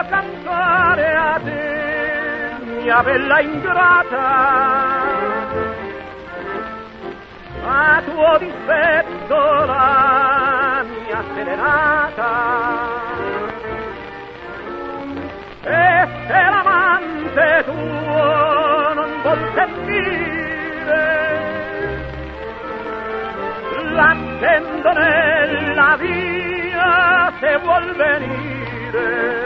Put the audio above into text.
cantare a te, mia bella ingrata, a tuo dispetto la mia serenata. E se l'amante tuo non vuol sentire, l'attendo nella via se vuol venire.